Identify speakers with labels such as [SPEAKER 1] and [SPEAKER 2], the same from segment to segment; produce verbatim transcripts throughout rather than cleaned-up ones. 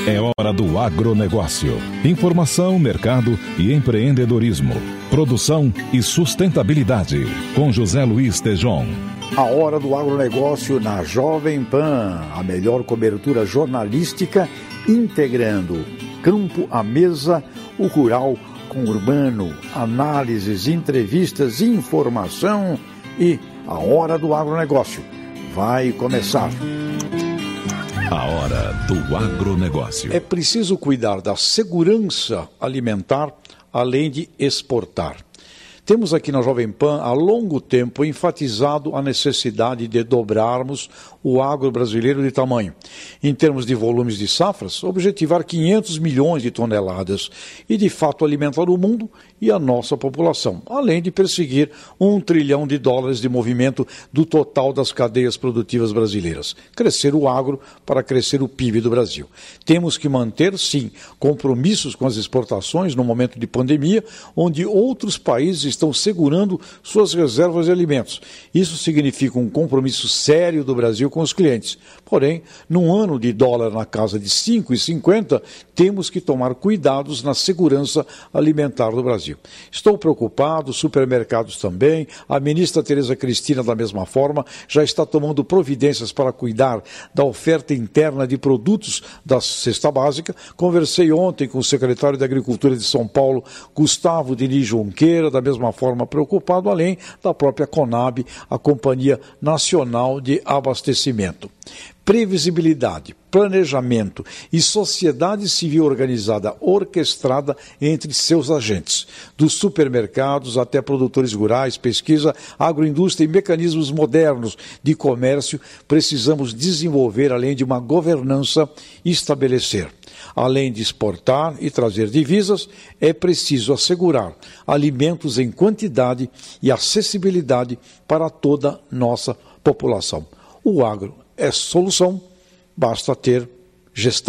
[SPEAKER 1] É hora do agronegócio. Informação, mercado e empreendedorismo. Produção e sustentabilidade. Com José Luiz Tejon.
[SPEAKER 2] A hora do agronegócio na Jovem Pan. A melhor cobertura jornalística integrando campo à mesa, o rural com o urbano, análises, entrevistas, informação e a hora do agronegócio. Vai começar.
[SPEAKER 1] A hora do agronegócio.
[SPEAKER 2] É preciso cuidar da segurança alimentar, além de exportar. Temos aqui na Jovem Pan, há longo tempo, enfatizado a necessidade de dobrarmos o agro brasileiro de tamanho. Em termos de volumes de safras, objetivar quinhentos milhões de toneladas e, de fato, alimentar o mundo e a nossa população, além de perseguir um trilhão de dólares de movimento do total das cadeias produtivas brasileiras. Crescer o agro para crescer o P I B do Brasil. Temos que manter, sim, compromissos com as exportações no momento de pandemia, onde outros países estão segurando suas reservas de alimentos. Isso significa um compromisso sério do Brasil com os clientes. Porém, num ano de dólar na casa de cinco reais e cinquenta centavos, temos que tomar cuidados na segurança alimentar do Brasil. Estou preocupado, supermercados também, a ministra Tereza Cristina, da mesma forma, já está tomando providências para cuidar da oferta interna de produtos da cesta básica. Conversei ontem com o secretário de Agricultura de São Paulo, Gustavo Diniz Junqueira, da mesma forma preocupado, além da própria Conab, a Companhia Nacional de Abastecimento. Previsibilidade, planejamento e sociedade civil organizada, orquestrada entre seus agentes, dos supermercados até produtores rurais, pesquisa, agroindústria e mecanismos modernos de comércio, precisamos desenvolver além de uma governança e estabelecer. Além de exportar e trazer divisas, é preciso assegurar alimentos em quantidade e acessibilidade para toda a nossa população. O agro é solução, basta ter gestão.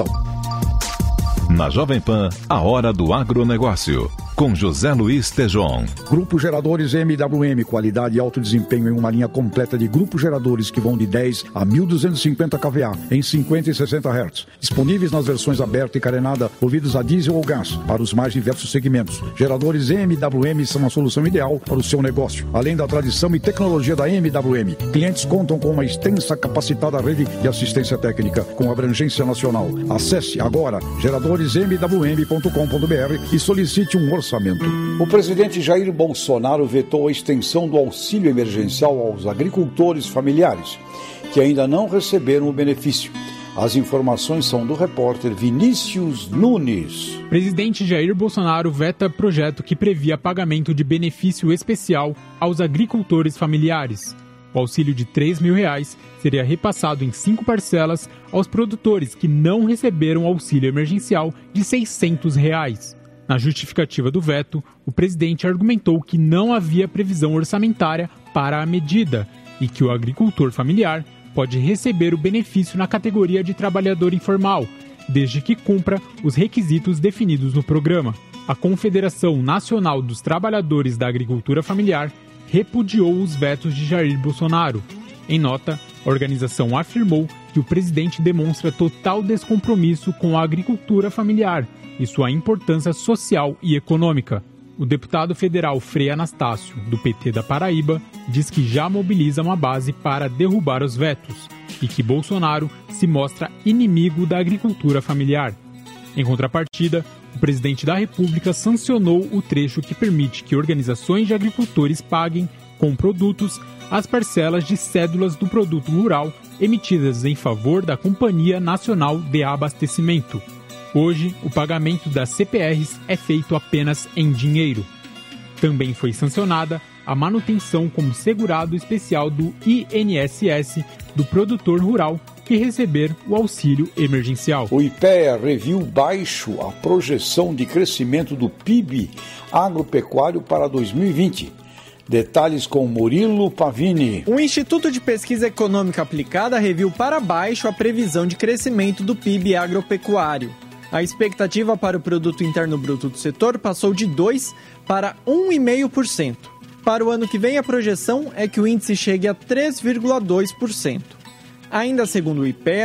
[SPEAKER 1] Na Jovem Pan, a hora do agronegócio. Com José Luiz Tejon.
[SPEAKER 2] Grupo Geradores M W M, qualidade e alto desempenho em uma linha completa de grupos geradores que vão de dez a mil duzentos e cinquenta kVA em cinquenta e sessenta hertz. Disponíveis nas versões aberta e carenada, ouvidos a diesel ou gás, para os mais diversos segmentos. Geradores M W M são a solução ideal para o seu negócio. Além da tradição e tecnologia da M W M, clientes contam com uma extensa capacitada rede de assistência técnica com abrangência nacional. Acesse agora geradores m w m ponto com ponto b r e solicite um orçamento. O presidente Jair Bolsonaro vetou a extensão do auxílio emergencial aos agricultores familiares, que ainda não receberam o benefício. As informações são do repórter Vinícius Nunes.
[SPEAKER 3] O presidente Jair Bolsonaro veta projeto que previa pagamento de benefício especial aos agricultores familiares. O auxílio de três mil reais seria repassado em cinco parcelas aos produtores que não receberam auxílio emergencial de seiscentos reais. Na justificativa do veto, o presidente argumentou que não havia previsão orçamentária para a medida e que o agricultor familiar pode receber o benefício na categoria de trabalhador informal, desde que cumpra os requisitos definidos no programa. A Confederação Nacional dos Trabalhadores da Agricultura Familiar repudiou os vetos de Jair Bolsonaro. Em nota, a organização afirmou que o presidente demonstra total descompromisso com a agricultura familiar e sua importância social e econômica. O deputado federal Frei Anastácio, do P T da Paraíba, diz que já mobiliza uma base para derrubar os vetos e que Bolsonaro se mostra inimigo da agricultura familiar. Em contrapartida, o presidente da República sancionou o trecho que permite que organizações de agricultores paguem, com produtos, as parcelas de cédulas do produto rural emitidas em favor da Companhia Nacional de Abastecimento. Hoje, o pagamento das C P Rs é feito apenas em dinheiro. Também foi sancionada a manutenção como segurado especial do I N S S do produtor rural que receber o auxílio emergencial.
[SPEAKER 2] O IPEA reviu baixo a projeção de crescimento do P I B agropecuário para dois mil e vinte. Detalhes com Murilo Pavini.
[SPEAKER 4] O Instituto de Pesquisa Econômica Aplicada reviu para baixo a previsão de crescimento do P I B agropecuário. A expectativa para o Produto Interno Bruto do setor passou de dois por cento para um vírgula cinco por cento. Para o ano que vem, a projeção é que o índice chegue a três vírgula dois por cento. Ainda segundo o IPEA,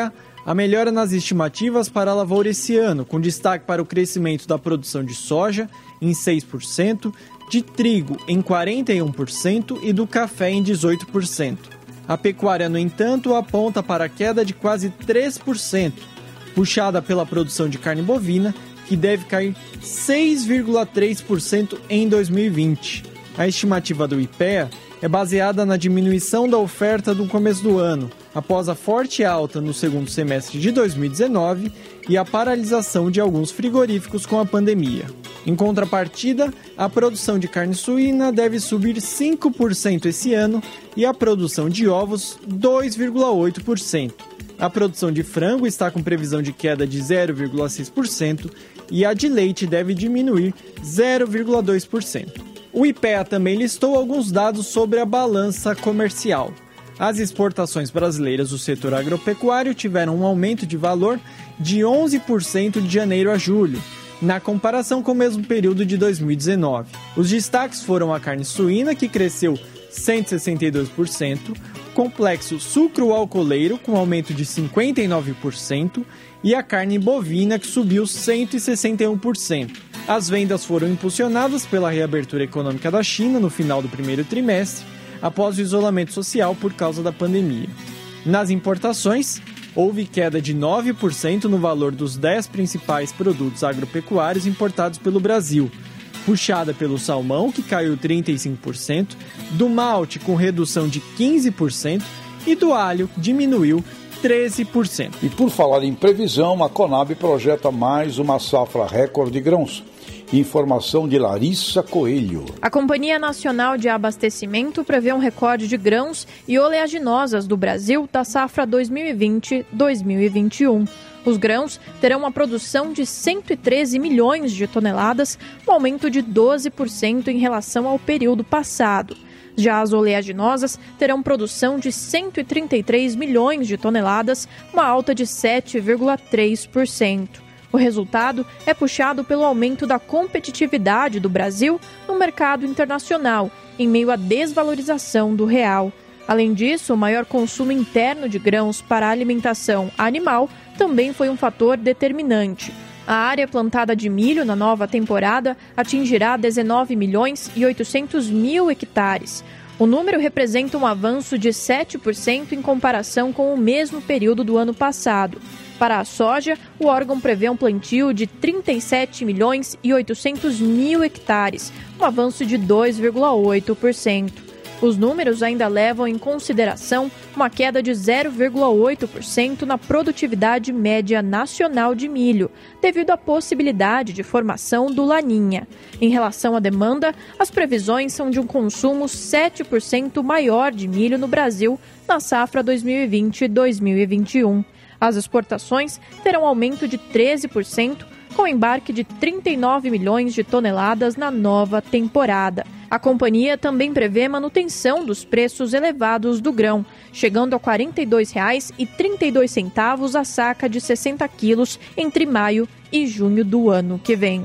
[SPEAKER 4] a melhora nas estimativas para a lavoura esse ano, com destaque para o crescimento da produção de soja em seis por cento, de trigo em quarenta e um por cento e do café em dezoito por cento. A pecuária, no entanto, aponta para a queda de quase três por cento, puxada pela produção de carne bovina, que deve cair seis vírgula três por cento em dois mil e vinte. A estimativa do I P E A é baseada na diminuição da oferta do começo do ano, após a forte alta no segundo semestre de dois mil e dezenove e a paralisação de alguns frigoríficos com a pandemia. Em contrapartida, a produção de carne suína deve subir cinco por cento esse ano e a produção de ovos dois vírgula oito por cento. A produção de frango está com previsão de queda de zero vírgula seis por cento e a de leite deve diminuir zero vírgula dois por cento. O I P E A também listou alguns dados sobre a balança comercial. As exportações brasileiras do setor agropecuário tiveram um aumento de valor de onze por cento de janeiro a julho, na comparação com o mesmo período de dois mil e dezenove. Os destaques foram a carne suína, que cresceu cento e sessenta e dois por cento, complexo sucro-alcooleiro, com aumento de cinquenta e nove por cento, e a carne bovina, que subiu cento e sessenta e um por cento. As vendas foram impulsionadas pela reabertura econômica da China no final do primeiro trimestre, após o isolamento social por causa da pandemia. Nas importações, houve queda de nove por cento no valor dos dez principais produtos agropecuários importados pelo Brasil, puxada pelo salmão, que caiu trinta e cinco por cento, do malte, com redução de quinze por cento, e do alho, que diminuiu treze por cento.
[SPEAKER 2] E por falar em previsão, a Conab projeta mais uma safra recorde de grãos. Informação de Larissa Coelho.
[SPEAKER 5] A Companhia Nacional de Abastecimento prevê um recorde de grãos e oleaginosas do Brasil da safra dois mil e vinte a dois mil e vinte e um. Os grãos terão uma produção de cento e treze milhões de toneladas, um aumento de doze por cento em relação ao período passado. Já as oleaginosas terão produção de cento e trinta e três milhões de toneladas, uma alta de sete vírgula três por cento. O resultado é puxado pelo aumento da competitividade do Brasil no mercado internacional, em meio à desvalorização do real. Além disso, o maior consumo interno de grãos para a alimentação animal também foi um fator determinante. A área plantada de milho na nova temporada atingirá dezenove milhões e oitocentos mil hectares. O número representa um avanço de sete por cento em comparação com o mesmo período do ano passado. Para a soja, o órgão prevê um plantio de trinta e sete milhões e oitocentos mil hectares, um avanço de dois vírgula oito por cento. Os números ainda levam em consideração uma queda de zero vírgula oito por cento na produtividade média nacional de milho, devido à possibilidade de formação do Laninha. Em relação à demanda, as previsões são de um consumo sete por cento maior de milho no Brasil na safra dois mil e vinte a dois mil e vinte e um. As exportações terão aumento de treze por cento, com embarque de trinta e nove milhões de toneladas na nova temporada. A companhia também prevê manutenção dos preços elevados do grão, chegando a quarenta e dois reais e trinta e dois centavos a saca de sessenta quilos entre maio e junho do ano que vem.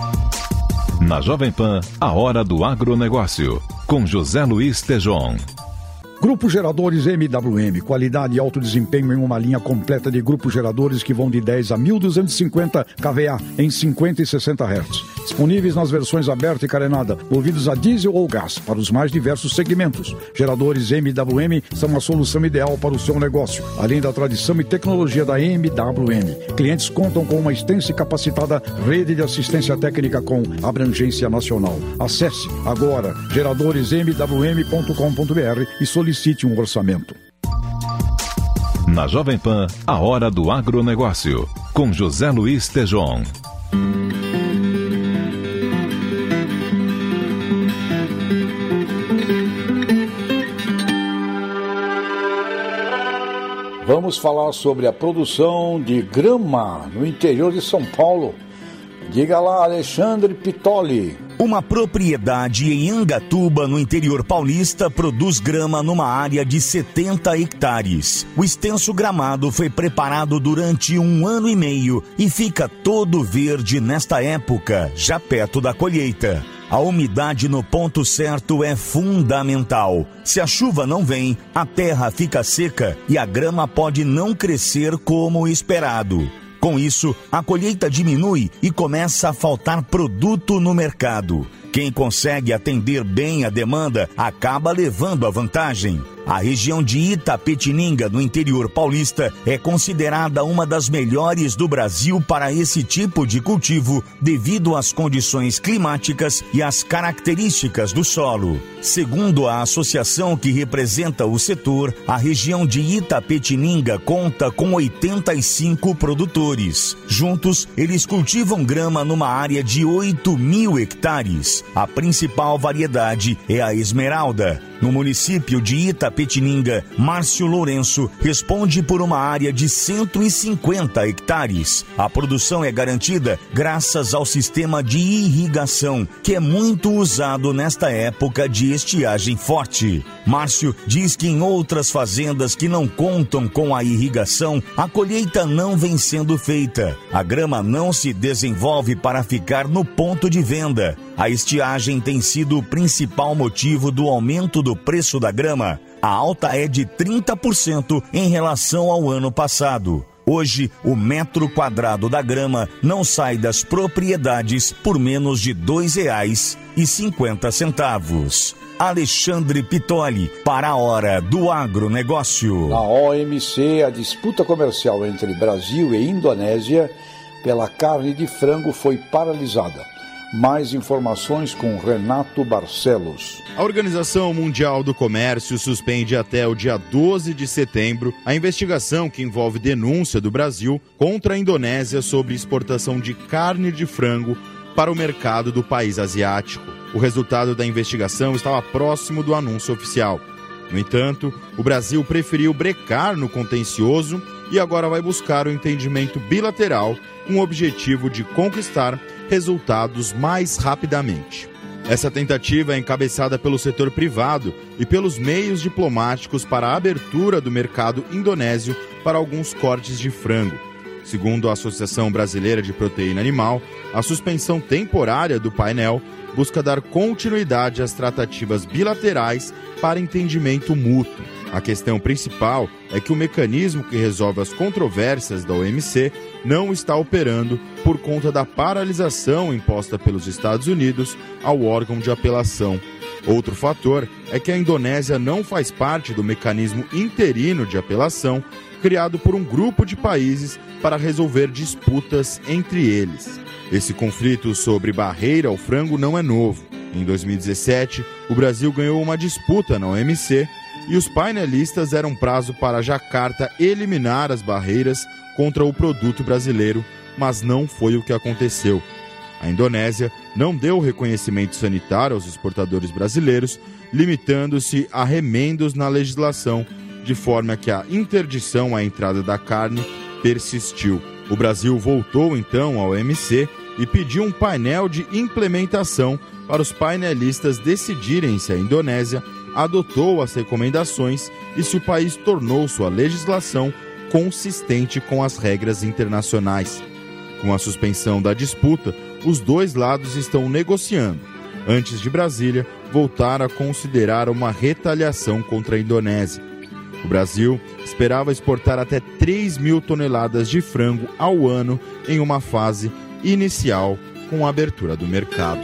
[SPEAKER 1] Na Jovem Pan, a hora do agronegócio, com José Luiz Tejon.
[SPEAKER 6] Grupo Geradores M W M, qualidade e alto desempenho em uma linha completa de grupos geradores que vão de dez a mil duzentos e cinquenta kVA em cinquenta e sessenta hertz. Disponíveis nas versões aberta e carenada, movidos a diesel ou gás, para os mais diversos segmentos. Geradores M W M são a solução ideal para o seu negócio, além da tradição e tecnologia da M W M. Clientes contam com uma extensa e capacitada rede de assistência técnica com abrangência nacional. Acesse agora geradores m w m ponto com ponto b r e solicite Solicite um orçamento.
[SPEAKER 1] Na Jovem Pan, a hora do agronegócio, com José Luiz Tejon.
[SPEAKER 2] Vamos falar sobre a produção de grama no interior de São Paulo. Diga lá, Alexandre Pitoli.
[SPEAKER 7] Uma propriedade em Angatuba, no interior paulista, produz grama numa área de setenta hectares. O extenso gramado foi preparado durante um ano e meio e fica todo verde nesta época, já perto da colheita. A umidade no ponto certo é fundamental. Se a chuva não vem, a terra fica seca e a grama pode não crescer como esperado. Com isso, a colheita diminui e começa a faltar produto no mercado. Quem consegue atender bem a demanda acaba levando a vantagem. A região de Itapetininga, no interior paulista, é considerada uma das melhores do Brasil para esse tipo de cultivo devido às condições climáticas e às características do solo. Segundo a associação que representa o setor, a região de Itapetininga conta com oitenta e cinco produtores. Juntos, eles cultivam grama numa área de oito mil hectares. A principal variedade é a esmeralda. No município de Itapetininga, Márcio Lourenço responde por uma área de cento e cinquenta hectares. A produção é garantida graças ao sistema de irrigação, que é muito usado nesta época de estiagem forte. Márcio diz que em outras fazendas que não contam com a irrigação, a colheita não vem sendo feita. A grama não se desenvolve para ficar no ponto de venda. A estiagem tem sido o principal motivo do aumento do preço da grama. A alta é de trinta por cento em relação ao ano passado. Hoje, o metro quadrado da grama não sai das propriedades por menos de dois reais e cinquenta centavos. Alexandre Pitoli, para a Hora do Agronegócio.
[SPEAKER 2] Na O M C, a disputa comercial entre Brasil e Indonésia pela carne de frango foi paralisada. Mais informações com Renato Barcelos.
[SPEAKER 8] A Organização Mundial do Comércio suspende até o dia doze de setembro a investigação que envolve denúncia do Brasil contra a Indonésia sobre exportação de carne de frango para o mercado do país asiático. O resultado da investigação estava próximo do anúncio oficial. No entanto, o Brasil preferiu brecar no contencioso e agora vai buscar o entendimento bilateral com o objetivo de conquistar resultados mais rapidamente. Essa tentativa é encabeçada pelo setor privado e pelos meios diplomáticos para a abertura do mercado indonésio para alguns cortes de frango. Segundo a Associação Brasileira de Proteína Animal, a suspensão temporária do painel busca dar continuidade às tratativas bilaterais para entendimento mútuo. A questão principal é que o mecanismo que resolve as controvérsias da O M C não está operando por conta da paralisação imposta pelos Estados Unidos ao órgão de apelação. Outro fator é que a Indonésia não faz parte do mecanismo interino de apelação criado por um grupo de países para resolver disputas entre eles. Esse conflito sobre barreira ao frango não é novo. Em dois mil e dezessete, o Brasil ganhou uma disputa na O M C e os painelistas deram prazo para Jacarta eliminar as barreiras contra o produto brasileiro, mas não foi o que aconteceu. A Indonésia não deu reconhecimento sanitário aos exportadores brasileiros, limitando-se a remendos na legislação, de forma que a interdição à entrada da carne persistiu. O Brasil voltou então ao O M C e pediu um painel de implementação para os painelistas decidirem se a Indonésia adotou as recomendações e se o país tornou sua legislação consistente com as regras internacionais. Com a suspensão da disputa, os dois lados estão negociando, antes de Brasília voltar a considerar uma retaliação contra a Indonésia. O Brasil esperava exportar até três mil toneladas de frango ao ano em uma fase inicial com a abertura do mercado.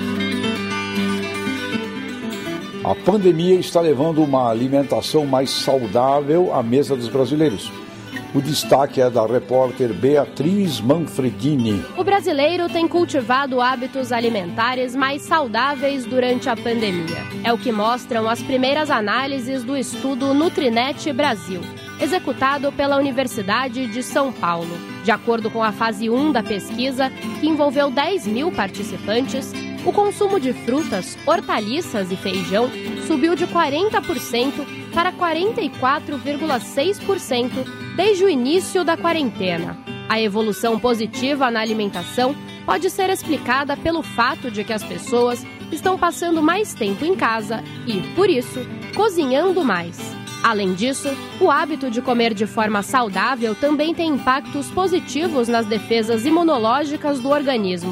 [SPEAKER 2] A pandemia está levando uma alimentação mais saudável à mesa dos brasileiros. O destaque é da repórter Beatriz Manfredini.
[SPEAKER 9] O brasileiro tem cultivado hábitos alimentares mais saudáveis durante a pandemia. É o que mostram as primeiras análises do estudo Nutrinet Brasil, executado pela Universidade de São Paulo. De acordo com a fase um da pesquisa, que envolveu dez mil participantes, o consumo de frutas, hortaliças e feijão subiu de quarenta por cento para quarenta e quatro vírgula seis por cento desde o início da quarentena. A evolução positiva na alimentação pode ser explicada pelo fato de que as pessoas estão passando mais tempo em casa e, por isso, cozinhando mais. Além disso, o hábito de comer de forma saudável também tem impactos positivos nas defesas imunológicas do organismo,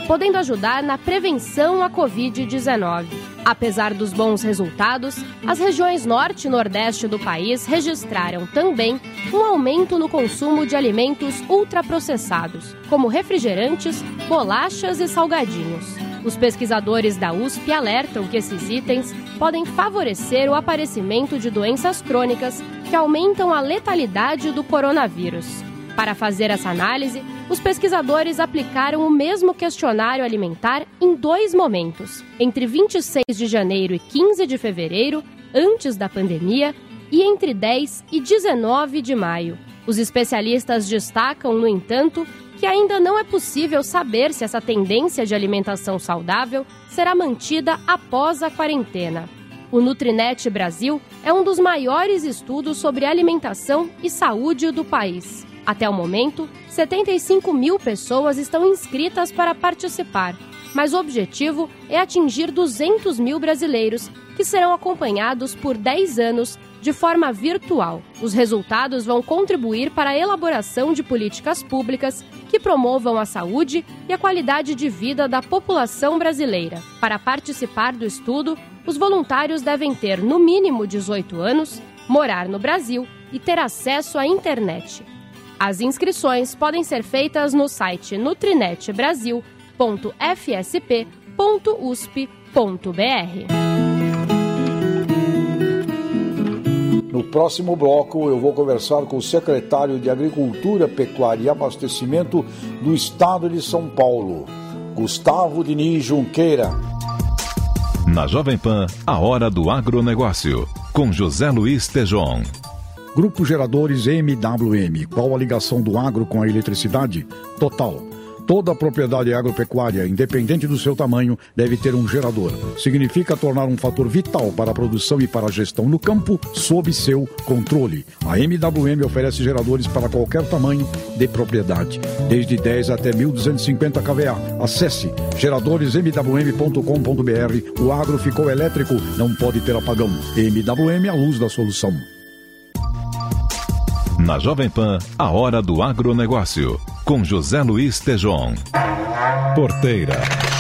[SPEAKER 9] podendo ajudar na prevenção à covid dezenove. Apesar dos bons resultados, as regiões norte e nordeste do país registraram também um aumento no consumo de alimentos ultraprocessados, como refrigerantes, bolachas e salgadinhos. Os pesquisadores da U S P alertam que esses itens podem favorecer o aparecimento de doenças crônicas que aumentam a letalidade do coronavírus. Para fazer essa análise, os pesquisadores aplicaram o mesmo questionário alimentar em dois momentos, entre vinte e seis de janeiro e quinze de fevereiro, antes da pandemia, e entre dez e dezenove de maio. Os especialistas destacam, no entanto, que ainda não é possível saber se essa tendência de alimentação saudável será mantida após a quarentena. O Nutrinet Brasil é um dos maiores estudos sobre alimentação e saúde do país. Até o momento, setenta e cinco mil pessoas estão inscritas para participar, mas o objetivo é atingir duzentos mil brasileiros, que serão acompanhados por dez anos de forma virtual. Os resultados vão contribuir para a elaboração de políticas públicas que promovam a saúde e a qualidade de vida da população brasileira. Para participar do estudo, os voluntários devem ter no mínimo dezoito anos, morar no Brasil e ter acesso à internet. As inscrições podem ser feitas no site nutrinet brasil ponto f s p ponto u s p ponto b r.
[SPEAKER 2] No próximo bloco, eu vou conversar com o secretário de Agricultura, Pecuária e Abastecimento do Estado de São Paulo, Gustavo Diniz Junqueira.
[SPEAKER 1] Na Jovem Pan, a hora do agronegócio, com José Luiz Tejon.
[SPEAKER 6] Grupo Geradores M W M. Qual a ligação do agro com a eletricidade? Total. Toda propriedade agropecuária, independente do seu tamanho, deve ter um gerador. Significa tornar um fator vital para a produção e para a gestão no campo, sob seu controle. A M W M oferece geradores para qualquer tamanho de propriedade, desde dez até mil duzentos e cinquenta kVA. Acesse geradores m w m ponto com ponto b r. O agro ficou elétrico, não pode ter apagão. M W M, a luz da solução.
[SPEAKER 1] Na Jovem Pan, a hora do agronegócio, com José Luiz Tejon. Porteira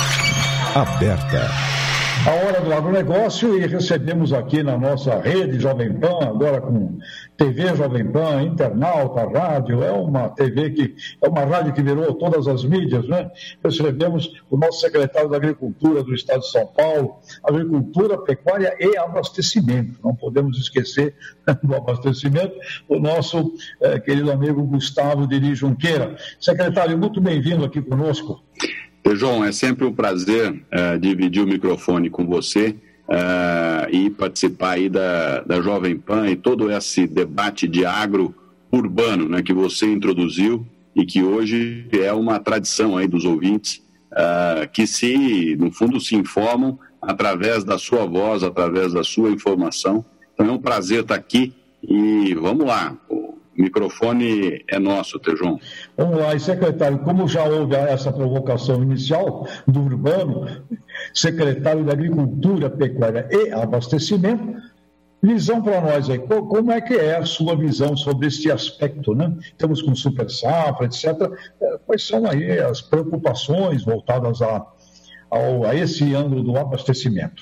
[SPEAKER 1] aberta.
[SPEAKER 6] A hora do agronegócio, e recebemos aqui na nossa rede Jovem Pan, agora com T V Jovem Pan, internauta, rádio, é uma T V que, é uma rádio que virou todas as mídias, né? Recebemos o nosso secretário da Agricultura do Estado de São Paulo, Agricultura, Pecuária e Abastecimento. Não podemos esquecer do abastecimento, o nosso eh, querido amigo Gustavo Diniz Junqueira. Secretário, muito bem-vindo aqui conosco.
[SPEAKER 10] João, é sempre um prazer uh, dividir o microfone com você uh, e participar aí da, da Jovem Pan e todo esse debate de agro urbano, né, que você introduziu e que hoje é uma tradição aí dos ouvintes uh, que se, no fundo, se informam através da sua voz, através da sua informação. Então é um prazer estar aqui e vamos lá. O microfone é nosso, Tejon.
[SPEAKER 6] Vamos lá, e secretário, como já houve essa provocação inicial do Urbano, secretário da Agricultura, Pecuária e Abastecimento, visão para nós aí, como é que é a sua visão sobre este aspecto, né? Estamos com super safra, etcétera. Quais são aí as preocupações voltadas a, ao, a esse ângulo do abastecimento?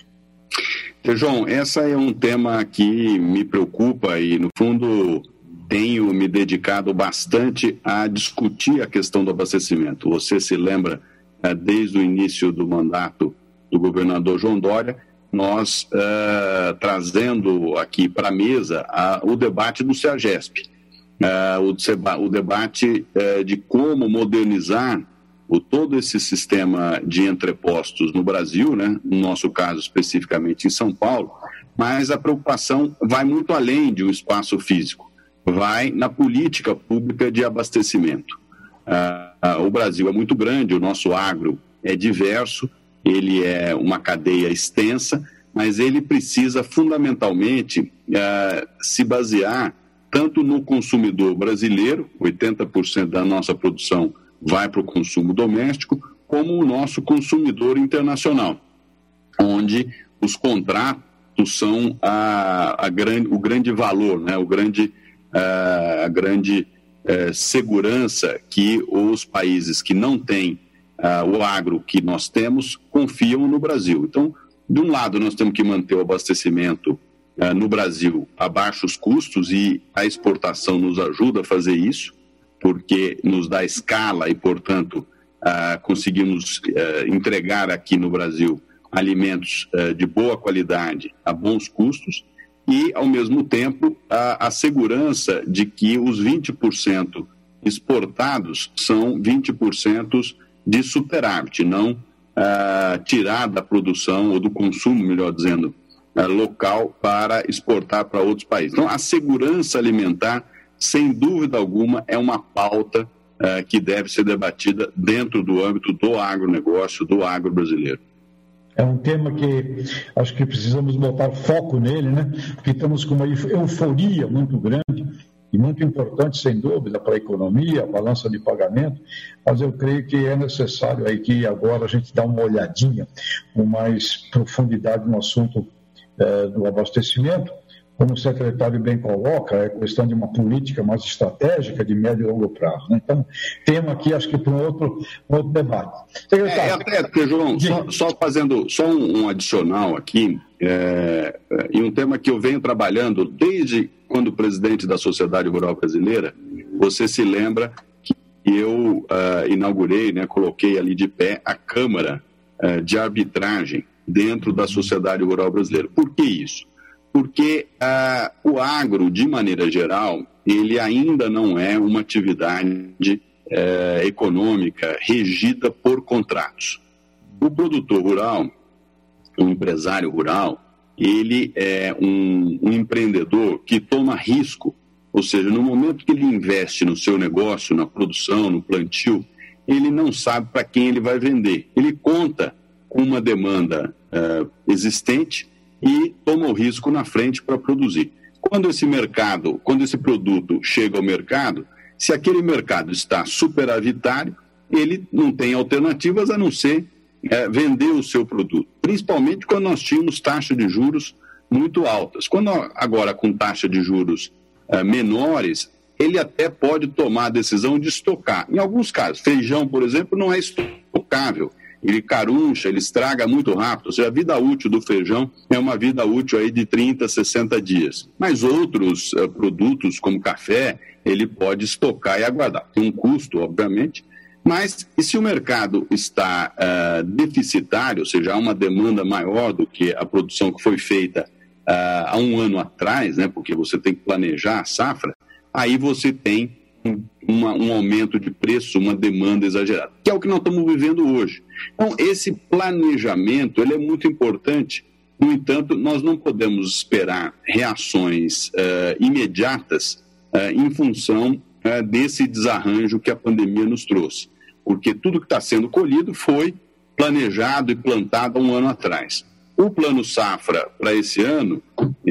[SPEAKER 10] Tejon, esse é um tema que me preocupa e, no fundo, tenho me dedicado bastante a discutir a questão do abastecimento. Você se lembra, desde o início do mandato do governador João Dória, nós uh, trazendo aqui para a mesa uh, o debate do CEAGESP, uh, o, o debate uh, de como modernizar o, todo esse sistema de entrepostos no Brasil, né, no nosso caso especificamente em São Paulo, mas a preocupação vai muito além de um espaço físico. Vai na política pública de abastecimento. Uh, uh, o Brasil é muito grande, o nosso agro é diverso, ele é uma cadeia extensa, mas ele precisa fundamentalmente uh, se basear tanto no consumidor brasileiro, oitenta por cento da nossa produção vai para o consumo doméstico, como o nosso consumidor internacional, onde os contratos são a, a grande, o grande valor, né, o grande... a grande eh, segurança que os países que não têm uh, o agro que nós temos confiam no Brasil. Então, de um lado, nós temos que manter o abastecimento uh, no Brasil a baixos custos, e a exportação nos ajuda a fazer isso, porque nos dá escala e, portanto, uh, conseguimos uh, entregar aqui no Brasil alimentos uh, de boa qualidade a bons custos, e, ao mesmo tempo, a, a segurança de que os vinte por cento exportados são vinte por cento de superávit, não uh, tirar da produção ou do consumo, melhor dizendo, uh, local para exportar para outros países. Então, a segurança alimentar, sem dúvida alguma, é uma pauta uh, que deve ser debatida dentro do âmbito do agronegócio, do agro brasileiro.
[SPEAKER 6] É um tema que acho que precisamos botar foco nele, né? Porque estamos com uma euforia muito grande e muito importante, sem dúvida, para a economia, a balança de pagamento, mas eu creio que é necessário aí que agora a gente dá uma olhadinha com mais profundidade no assunto eh, do abastecimento. Como o secretário bem coloca, é questão de uma política mais estratégica de médio e longo prazo, né? Então, tema aqui, acho que para um outro, um outro debate.
[SPEAKER 10] É, até, João, só, só fazendo só um, um adicional aqui, é, e um tema que eu venho trabalhando desde quando presidente da Sociedade Rural Brasileira. Você se lembra que eu uh, inaugurei, né, coloquei ali de pé a Câmara uh, de Arbitragem dentro da Sociedade Rural Brasileira. Por que isso? Porque uh, o agro, de maneira geral, ele ainda não é uma atividade uh, econômica regida por contratos. O produtor rural, o empresário rural, ele é um, um empreendedor que toma risco, ou seja, no momento que ele investe no seu negócio, na produção, no plantio, ele não sabe para quem ele vai vender. Ele conta com uma demanda uh, existente e toma o risco na frente para produzir. Quando esse mercado, quando esse produto chega ao mercado, se aquele mercado está superavitário, ele não tem alternativas a não ser é, vender o seu produto. Principalmente quando nós tínhamos taxas de juros muito altas. Quando agora com taxa de juros é, menores, ele até pode tomar a decisão de estocar. Em alguns casos, feijão, por exemplo, não é estocável. Ele caruncha, ele estraga muito rápido. Ou seja, a vida útil do feijão é uma vida útil aí de trinta, sessenta dias. Mas outros uh, produtos, como café, ele pode estocar e aguardar. Tem um custo, obviamente, mas e se o mercado está uh, deficitário, ou seja, há uma demanda maior do que a produção que foi feita uh, há um ano atrás, né, porque você tem que planejar a safra, aí você tem Uma, um aumento de preço, uma demanda exagerada, que é o que nós estamos vivendo hoje. Então, esse planejamento ele é muito importante. No entanto, nós não podemos esperar reações uh, imediatas uh, em função uh, desse desarranjo que a pandemia nos trouxe, porque tudo que está sendo colhido foi planejado e plantado há um ano atrás. O plano safra para esse ano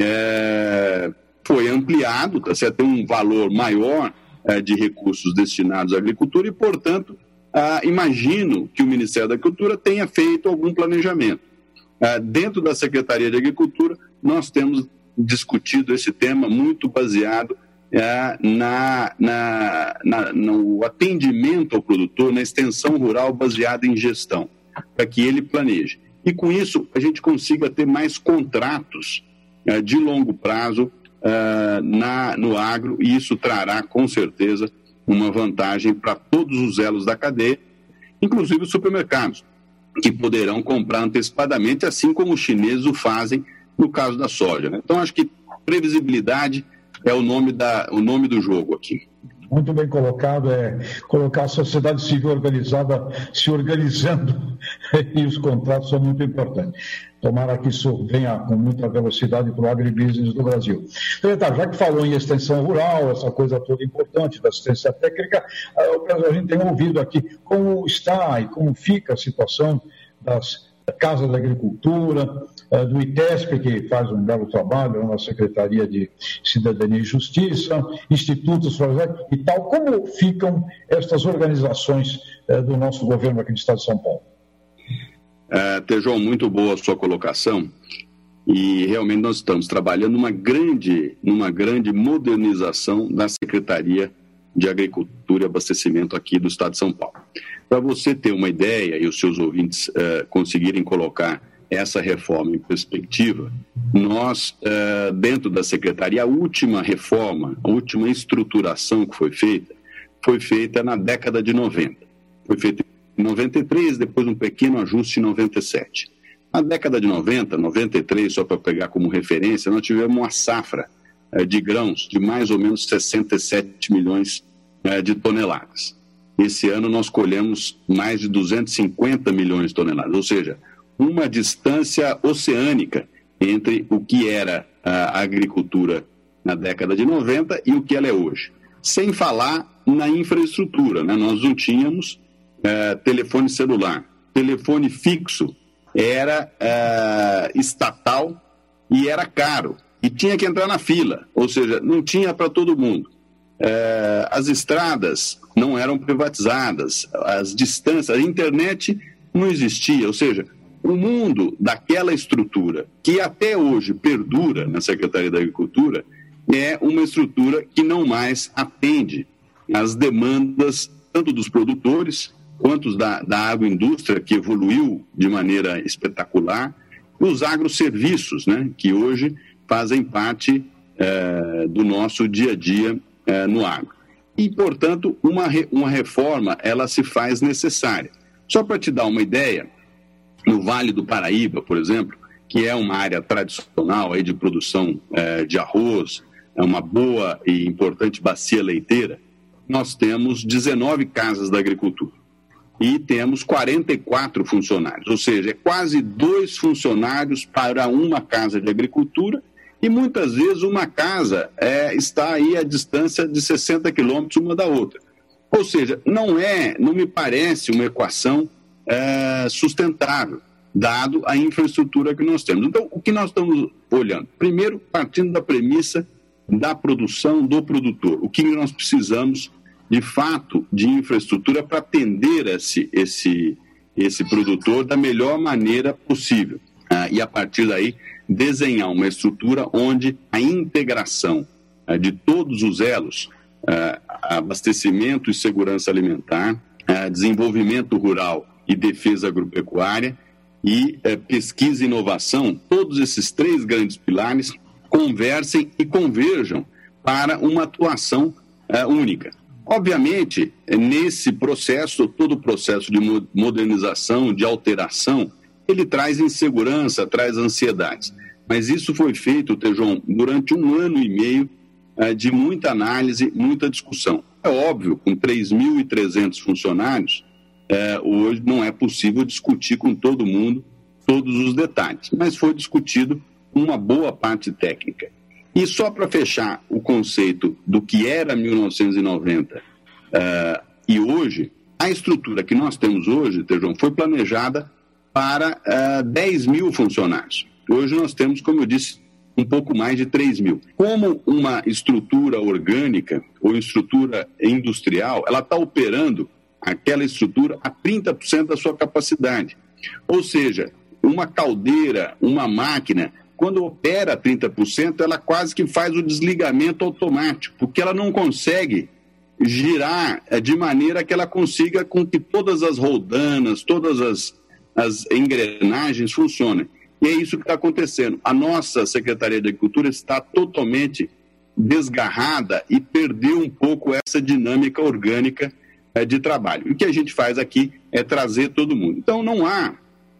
[SPEAKER 10] é, foi ampliado, tá certo? Tem um valor maior de recursos destinados à agricultura e, portanto, ah, imagino que o Ministério da Agricultura tenha feito algum planejamento. Ah, dentro da Secretaria de Agricultura, nós temos discutido esse tema muito baseado ah, na, na, na, no atendimento ao produtor, na extensão rural baseada em gestão, para que ele planeje. E, com isso, a gente consiga ter mais contratos ah, de longo prazo Uh, na, no agro, e isso trará com certeza uma vantagem para todos os elos da cadeia, inclusive os supermercados, que poderão comprar antecipadamente, assim como os chineses o fazem no caso da soja, né? Então acho que previsibilidade é o nome, da, o nome do jogo aqui.
[SPEAKER 6] Muito bem colocado, é colocar a sociedade civil organizada se organizando e os contratos são muito importantes. Tomara que isso venha com muita velocidade para o agribusiness do Brasil. Secretário, já que falou em extensão rural, essa coisa toda importante da assistência técnica, a gente tem ouvido aqui como está e como fica a situação das Casas da Agricultura, do ITESP, que faz um belo trabalho na Secretaria de Cidadania e Justiça, institutos e tal. Como ficam estas organizações do nosso governo aqui do Estado de São Paulo?
[SPEAKER 10] Uh, Tejão, muito boa a sua colocação, e realmente nós estamos trabalhando numa grande, numa grande modernização da Secretaria de Agricultura e Abastecimento aqui do Estado de São Paulo. Para você ter uma ideia e os seus ouvintes uh, conseguirem colocar essa reforma em perspectiva, nós, uh, dentro da Secretaria, a última reforma, a última estruturação que foi feita, foi feita na década de noventa. Foi feita em noventa e três, depois um pequeno ajuste em noventa e sete. Na década de noventa, noventa e três, só para pegar como referência, nós tivemos uma safra uh, de grãos de mais ou menos sessenta e sete milhões uh, de toneladas. Esse ano nós colhemos mais de duzentos e cinquenta milhões de toneladas, ou seja, uma distância oceânica entre o que era a agricultura na década de noventa e o que ela é hoje. Sem falar na infraestrutura, né? Nós não tínhamos uh, telefone celular. Telefone fixo era uh, estatal e era caro. E tinha que entrar na fila, ou seja, não tinha para todo mundo. Uh, as estradas não eram privatizadas, as distâncias, a internet não existia, ou seja, o mundo daquela estrutura que até hoje perdura na Secretaria da Agricultura é uma estrutura que não mais atende às demandas tanto dos produtores quanto da, da agroindústria, que evoluiu de maneira espetacular, e os agroserviços, né, que hoje fazem parte eh, do nosso dia a dia eh, no agro. E, portanto, uma, re, uma reforma ela se faz necessária. Só para te dar uma ideia, no Vale do Paraíba, por exemplo, que é uma área tradicional aí de produção eh, de arroz, é uma boa e importante bacia leiteira, nós temos dezenove casas da agricultura e temos quarenta e quatro funcionários, ou seja, é quase dois funcionários para uma casa de agricultura e muitas vezes uma casa é, está aí a distância de sessenta quilômetros uma da outra. Ou seja, não é, não me parece uma equação é, sustentável, dado a infraestrutura que nós temos. Então, o que nós estamos olhando? Primeiro, partindo da premissa da produção do produtor. O que nós precisamos, de fato, de infraestrutura para atender esse, esse, esse produtor da melhor maneira possível. Ah, e, a partir daí, desenhar uma estrutura onde a integração ah, de todos os elos, ah, abastecimento e segurança alimentar, ah, desenvolvimento rural e defesa agropecuária e ah, pesquisa e inovação, todos esses três grandes pilares conversem e converjam para uma atuação uh, única. Obviamente, nesse processo, todo o processo de modernização, de alteração, ele traz insegurança, traz ansiedades. Mas isso foi feito, Tejon, durante um ano e meio uh, de muita análise, muita discussão. É óbvio, com três mil e trezentos funcionários, uh, hoje não é possível discutir com todo mundo todos os detalhes, mas foi discutido uma boa parte técnica. E só para fechar o conceito do que era mil novecentos e noventa uh, e hoje, a estrutura que nós temos hoje, Tejon, foi planejada para uh, dez mil funcionários. Hoje nós temos, como eu disse, um pouco mais de três mil. Como uma estrutura orgânica ou estrutura industrial, ela está operando aquela estrutura a trinta por cento da sua capacidade. Ou seja, uma caldeira, uma máquina, quando opera a trinta por cento, ela quase que faz o desligamento automático, porque ela não consegue girar de maneira que ela consiga com que todas as roldanas, todas as, as engrenagens funcionem. E é isso que está acontecendo. A nossa Secretaria de Agricultura está totalmente desgarrada e perdeu um pouco essa dinâmica orgânica é, de trabalho. E o que a gente faz aqui é trazer todo mundo. Então, não há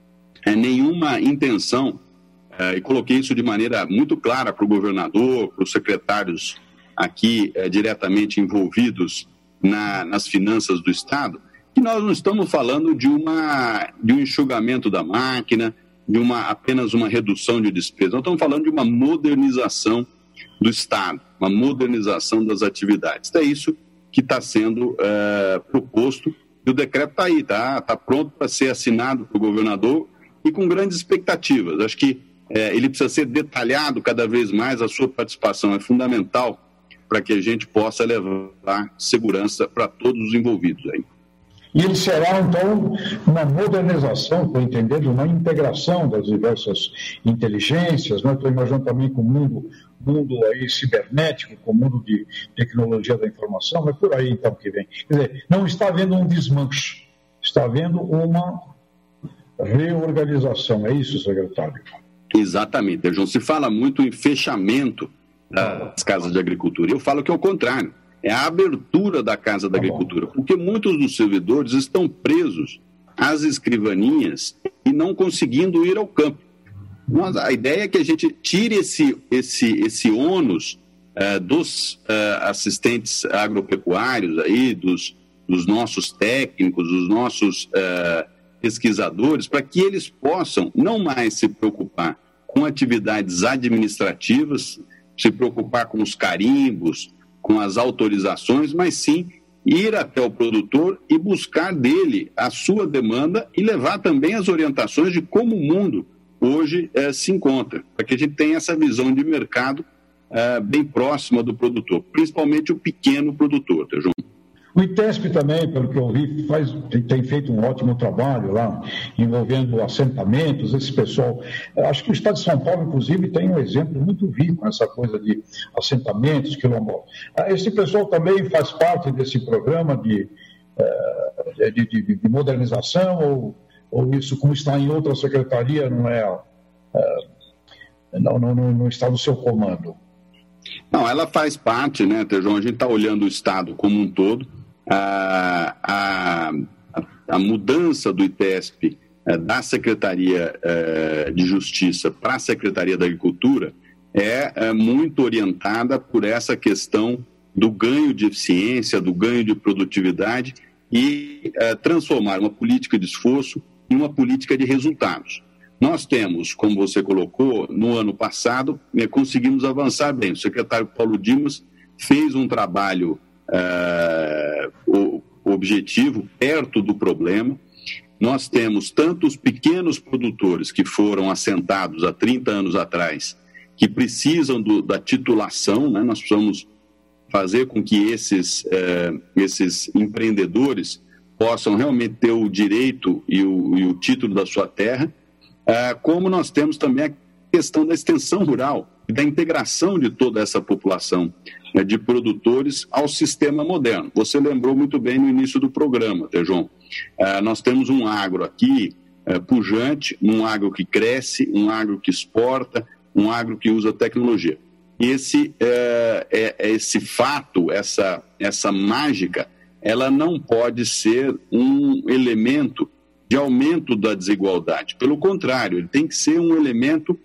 [SPEAKER 10] é, nenhuma intenção. Uh, e coloquei isso de maneira muito clara para o governador, para os secretários aqui uh, diretamente envolvidos na, nas finanças do Estado, que nós não estamos falando de, uma, de um enxugamento da máquina, de uma, apenas uma redução de despesas. Nós estamos falando de uma modernização do Estado, uma modernização das atividades. É isso que está sendo uh, proposto e o decreto está aí, está tá pronto para ser assinado pelo governador e com grandes expectativas. Acho que É, ele precisa ser detalhado cada vez mais, a sua participação é fundamental para que a gente possa levar segurança para todos os envolvidos aí.
[SPEAKER 6] E ele será, então, uma modernização, estou entendendo, uma integração das diversas inteligências, né? Estou imaginando também com o mundo, mundo aí cibernético, com o mundo de tecnologia da informação, é por aí, então, que vem. Quer dizer, não está havendo um desmanche, está havendo uma reorganização. É isso, secretário?
[SPEAKER 10] Exatamente, João. Se fala muito em fechamento das casas de agricultura. Eu falo que é o contrário. É a abertura da Casa da Agricultura. Porque muitos dos servidores estão presos às escrivaninhas e não conseguindo ir ao campo. Mas a ideia é que a gente tire esse, esse, esse ônus uh, dos uh, assistentes agropecuários, aí, dos, dos nossos técnicos, dos nossos uh, pesquisadores, para que eles possam não mais se preocupar com atividades administrativas, se preocupar com os carimbos, com as autorizações, mas sim ir até o produtor e buscar dele a sua demanda e levar também as orientações de como o mundo hoje eh, se encontra, para que a gente tenha essa visão de mercado eh, bem próxima do produtor, principalmente o pequeno produtor, tá, João?
[SPEAKER 6] O ITESP também, pelo que eu vi, faz, tem feito um ótimo trabalho lá, envolvendo assentamentos, esse pessoal. Acho que o Estado de São Paulo, inclusive, tem um exemplo muito vivo com essa coisa de assentamentos, quilombolas. Esse pessoal também faz parte desse programa de, de, de, de modernização, ou, ou isso, como está em outra secretaria, não é, não, não, não está no seu comando?
[SPEAKER 10] Não, ela faz parte, né, Tejão? A gente está olhando o Estado como um todo. A, a, a mudança do ITESP é, da Secretaria é, de Justiça para a Secretaria da Agricultura é, é muito orientada por essa questão do ganho de eficiência, do ganho de produtividade e é, transformar uma política de esforço em uma política de resultados. Nós temos, como você colocou, no ano passado, né, conseguimos avançar bem. O secretário Paulo Dimas fez um trabalho uh, objetivo, perto do problema. Nós temos tanto os pequenos produtores que foram assentados há trinta anos atrás, que precisam do, da titulação, né? Nós precisamos fazer com que esses, uh, esses empreendedores possam realmente ter o direito e o, e o título da sua terra. Uh, como nós temos também a questão da extensão rural e da integração de toda essa população uh, de produtores ao sistema moderno. Você lembrou muito bem no início do programa, Tejão. Uh, nós temos um agro aqui uh, pujante, um agro que cresce, um agro que exporta, um agro que usa tecnologia. E esse, uh, é, esse fato, essa, essa mágica, ela não pode ser um elemento de aumento da desigualdade. Pelo contrário, ele tem que ser um elemento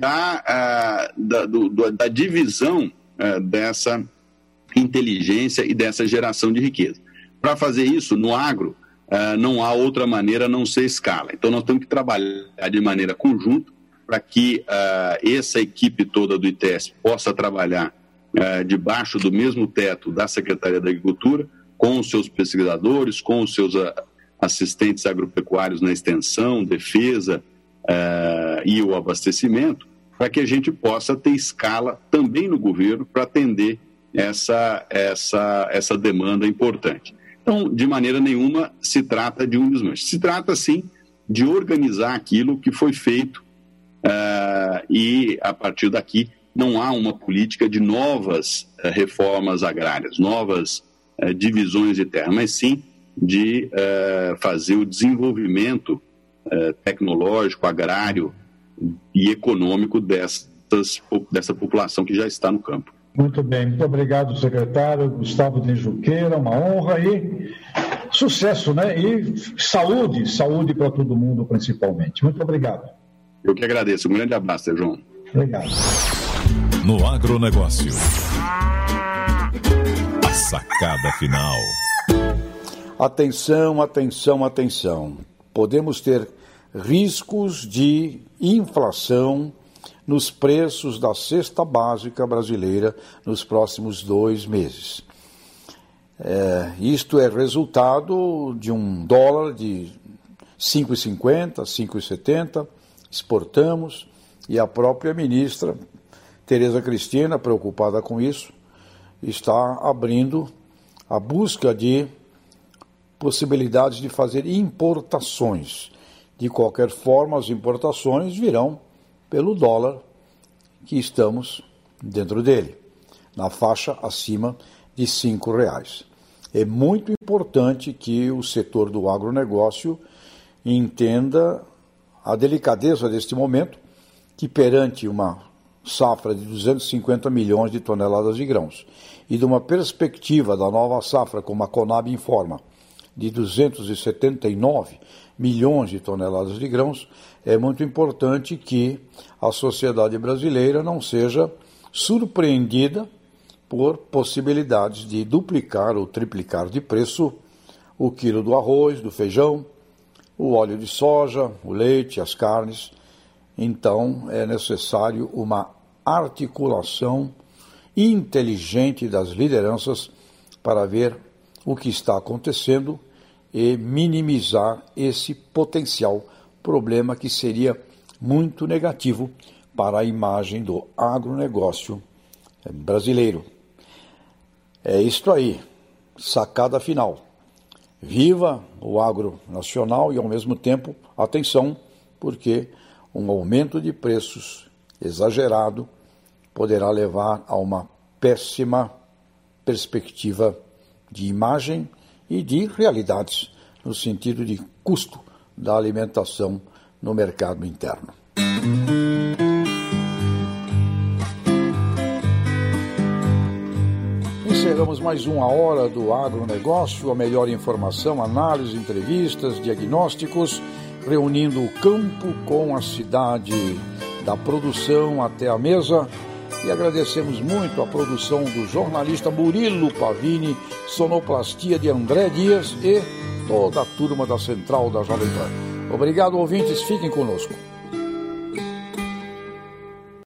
[SPEAKER 10] da, uh, da, do, da divisão uh, dessa inteligência e dessa geração de riqueza. Para fazer isso, no agro, uh, não há outra maneira a não ser escala. Então, nós temos que trabalhar de maneira conjunta para que uh, essa equipe toda do ITESP possa trabalhar uh, debaixo do mesmo teto da Secretaria da Agricultura, com os seus pesquisadores, com os seus uh, assistentes agropecuários na extensão, defesa uh, e o abastecimento, para que a gente possa ter escala também no governo para atender essa, essa, essa demanda importante. Então, de maneira nenhuma, se trata de um desmanche. Se trata, sim, de organizar aquilo que foi feito uh, e, a partir daqui, não há uma política de novas uh, reformas agrárias, novas uh, divisões de terra, mas sim de uh, fazer o desenvolvimento uh, tecnológico, agrário e econômico dessas, dessa população que já está no campo.
[SPEAKER 6] Muito bem, muito obrigado, secretário Gustavo de Junqueira, uma honra e sucesso, né? E saúde, saúde para todo mundo, principalmente. Muito obrigado.
[SPEAKER 10] Eu que agradeço. Um grande abraço, João.
[SPEAKER 6] Obrigado.
[SPEAKER 1] No agronegócio, a sacada final.
[SPEAKER 2] Atenção, atenção, atenção. Podemos ter riscos de inflação nos preços da cesta básica brasileira nos próximos dois meses. É, isto é resultado de um dólar de cinco reais e cinquenta centavos, cinco reais e setenta centavos, exportamos, e a própria ministra Tereza Cristina, preocupada com isso, está abrindo a busca de possibilidades de fazer importações. De qualquer forma, as importações virão pelo dólar que estamos dentro dele, na faixa acima de cinco reais. É muito importante que o setor do agronegócio entenda a delicadeza deste momento, que perante uma safra de duzentos e cinquenta milhões de toneladas de grãos e de uma perspectiva da nova safra, como a Conab informa, de duzentos e setenta e nove milhões de toneladas de grãos, é muito importante que a sociedade brasileira não seja surpreendida por possibilidades de duplicar ou triplicar de preço o quilo do arroz, do feijão, o óleo de soja, o leite, as carnes. Então é necessário uma articulação inteligente das lideranças para ver o que está acontecendo e minimizar esse potencial problema que seria muito negativo para a imagem do agronegócio brasileiro. É isto aí, sacada final. Viva o agro nacional e, ao mesmo tempo, atenção, porque um aumento de preços exagerado poderá levar a uma péssima perspectiva de imagem e de realidades no sentido de custo da alimentação no mercado interno. Encerramos mais uma hora do agronegócio, a melhor informação, análise, entrevistas, diagnósticos, reunindo o campo com a cidade, da produção até a mesa. E agradecemos muito a produção do jornalista Murilo Pavini, sonoplastia de André Dias e toda a turma da Central da Jovem Pan. Obrigado, ouvintes, fiquem conosco.